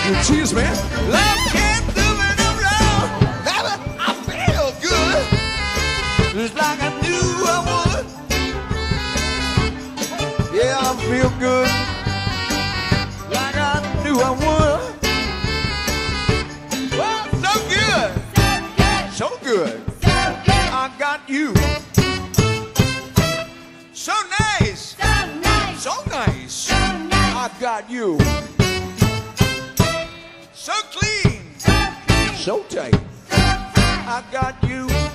You cheers, man. Love can't do it around. I feel good, just like I knew I would. Yeah, I feel good, like I knew I would. Well, so good, so good. I got you. So nice, so nice. I got you. So clean, so tight. I got you.